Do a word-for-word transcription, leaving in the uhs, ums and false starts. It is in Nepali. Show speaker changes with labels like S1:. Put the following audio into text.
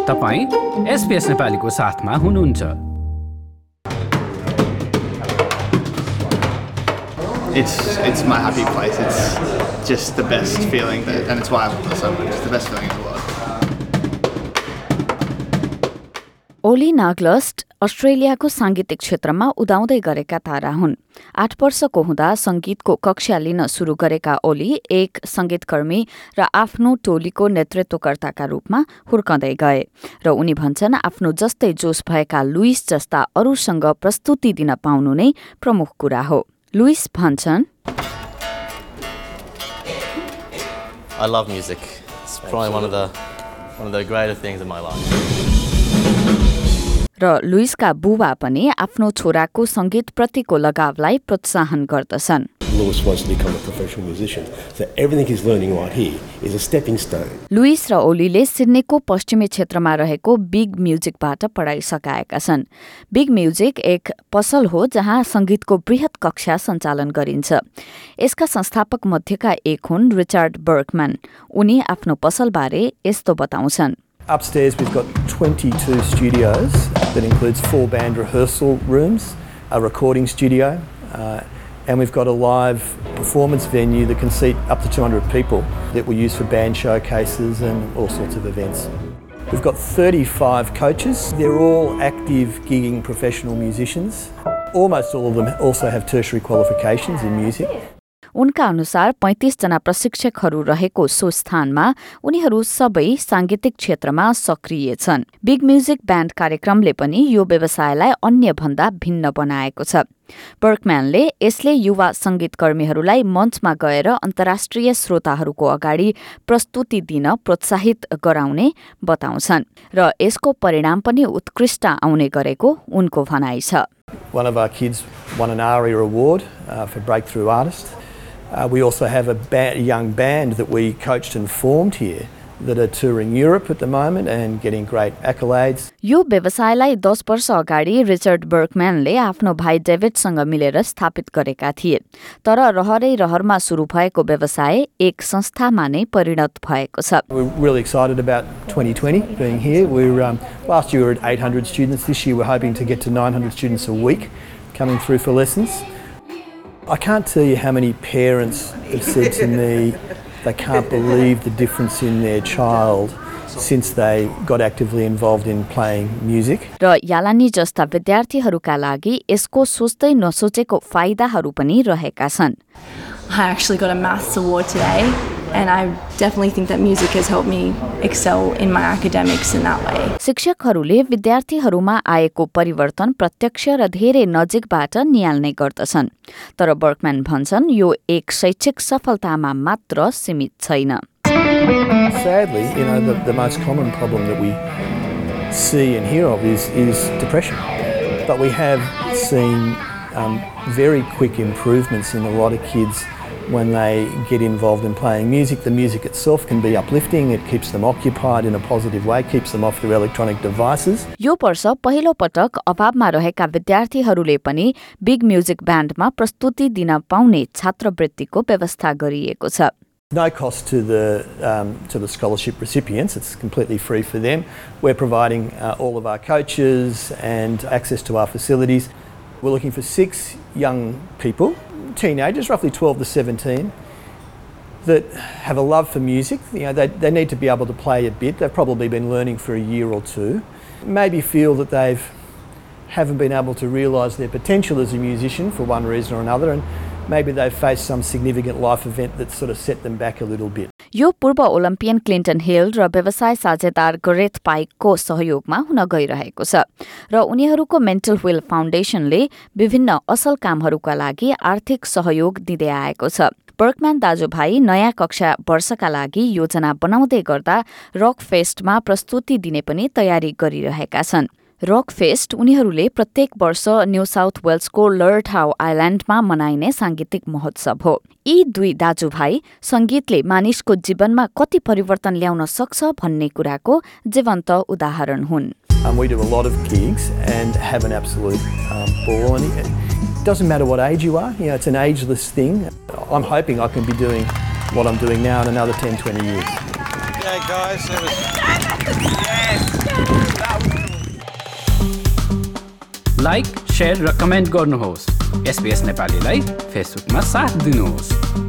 S1: तपाईं एसपीएस नेपालीको साथमा हुनुहुन्छ।
S2: It's it's my happy place. It's just the best feeling, that, and it's why I love it so much. It's the best feeling in the world.
S3: Oli नाग्लस्ट अस्ट्रेलियाको सांगीतिक क्षेत्रमा उदाउँदै गरेका तारा हुन्। आठ वर्षको हुँदा संगीतको कक्षा लिन शुरू गरेका ओली एक संगीतकर्मी र आफ्नो टोलीको नेतृत्वकर्ताका रूपमा हुर्कँदै गए र उनी भन्छन् आफ्नो जस्तै जोश भएका लुइस जस्ता अरूसँग प्रस्तुति दिन पाउनु नै प्रमुख कुरा हो। लुइस भन्छन्,
S4: I love music. It's probably one of the one of the greater things in my life.
S3: र लुइसका बुबा पनि आफ्नो छोराको संगीतप्रतिको लगावलाई प्रोत्साहन गर्दछन्।
S5: Lewis wants to become a professional musician, so everything he's learning right here is a stepping stone.
S3: Lewis र ओलीले सिडनीको पश्चिमी क्षेत्रमा रहेको बिग म्युजिकबाट पढाइ सकाएका छन्। बिग म्युजिक एक पसल हो जहाँ संगीतको बृहत कक्षा सञ्चालन गरिन्छ। यसका संस्थापक मध्येका एक हुन् रिचर्ड बर्कम्यान। उनी आफ्नो पसलबारे यस्तो बताउँछन्।
S6: Upstairs we've got twenty-two studios that includes four band rehearsal rooms, a recording studio, uh, and we've got a live performance venue that can seat up to two hundred people that we use for band showcases and all sorts of events. We've got thirty-five coaches. They're all active gigging professional musicians. Almost all of them also have tertiary qualifications in music.
S3: उनका अनुसार पैंतीस जना प्रशिक्षकहरू रहेको सो स्थानमा उनीहरू सबै सांगीतिक क्षेत्रमा सक्रिय छन्। बिग म्युजिक ब्यान्ड कार्यक्रमले पनि यो व्यवसायलाई अन्य भन्दा भिन्न बनाएको छ। बर्कम्यानले यसले युवा संगीतकर्मीहरूलाई मञ्चमा गएर अन्तर्राष्ट्रिय श्रोताहरूको अगाडि प्रस्तुति दिन प्रोत्साहित गराउने बताउँछन् र यसको परिणाम पनि उत्कृष्ट आउने गरेको उनको भनाइ छ।
S6: One of our kids won an ARIA award uh, for Breakthrough Artist. Uh, we also have a, ba- a young band that we coached and formed here that are touring Europe at the moment and getting great accolades.
S3: यो व्यवसायलाई दस वर्ष अगाडि रिचर्ड बर्कम्यानले आफ्नो भाइ डेभिडसँग मिलेर स्थापित गरेका थिए। तर रहरै रहरमा सुरु भएको व्यवसाय एक संस्थामा नै परिणत भएको छ।
S6: We're really excited about twenty twenty being here. We're um, last year we were at eight hundred students. This year we're hoping to get to nine hundred students a week coming through for lessons. I can't tell you how many parents have said to me they can't believe the difference in their child since they got actively involved in playing music.
S3: र यालानी जस्ता विद्यार्थीहरूका लागि यसको सोच्दै नसोचेको फाइदाहरू पनि रहेका छन्।
S7: I actually got a maths award today, and I definitely think that music has helped me excel in my academics in that way.
S3: शिक्षकहरूले विद्यार्थीहरूमा आएको परिवर्तन प्रत्यक्ष र धेरै नजिकबाट नियाल्ने गर्दछन्। तर बर्कम्यान भन्छन् यो एक शैक्षिक सफलतामा मात्र सीमित छैन।
S6: Sadly, you know, the, the most common problem that we see and hear of is, is depression. But we have seen um, very quick improvements in a lot of kids when they get involved in playing music. The music itself can be uplifting, it keeps them occupied in a positive way, keeps them off their electronic devices.
S3: यो वर्ष पहिलो पटक अभावमा रहेका विद्यार्थीहरूले पनि बिग म्युजिक ब्यान्डमा प्रस्तुति दिन पाउने छात्रवृत्तिको व्यवस्था गरिएको छ।
S6: No cost to the um, to the scholarship recipients. It's completely free for them. We're providing uh, all of our coaches and access to our facilities. We're looking for six young people, teenagers, roughly twelve to seventeen, that have a love for music. You know, they they need to be able to play a bit. They've probably been learning for a year or two. Maybe feel that they've haven't been able to realise their potential as a musician for one reason or another, and maybe they've faced some significant life event that sort of set them back a little bit.
S3: यो पूर्व ओलम्पियन क्लिन्टन हिल र व्यवसाय साझेदार गरेथ पाइकको सहयोगमा हुन गइरहेको छ र उनीहरूको मेन्टल व्हील फाउन्डेसनले विभिन्न असल कामहरूका लागि आर्थिक सहयोग दिँदै आएको छ। बर्कम्यान दाजुभाइ नयाँ कक्षा वर्षका लागि योजना बनाउँदै गर्दा रक फेस्टमा प्रस्तुति दिने पनि तयारी गरिरहेका छन्। रक फेस्ट उनीहरूले प्रत्येक वर्ष न्यू साउथ वेल्सको लर्डहाउ आइल्याण्डमा मनाइने सांगीतिक महोत्सव हो। यी दुई दाजुभाइ संगीतले मानिसको जीवनमा कति परिवर्तन ल्याउन सक्छ भन्ने कुराको जीवन्त उदाहरण हुन्।
S6: Um, we do a lot of gigs and have an absolute um, ball. And it doesn't matter what age you are, you know, it's an ageless thing. I'm hoping I can be doing what I'm doing now in another ten, twenty years.
S4: Yeah, guys, it was... Yes!
S1: Like, share र कमेन्ट गर्नुहोस्। एसपीएस नेपालीलाई फेसबुकमा साथ दिनुहोस्।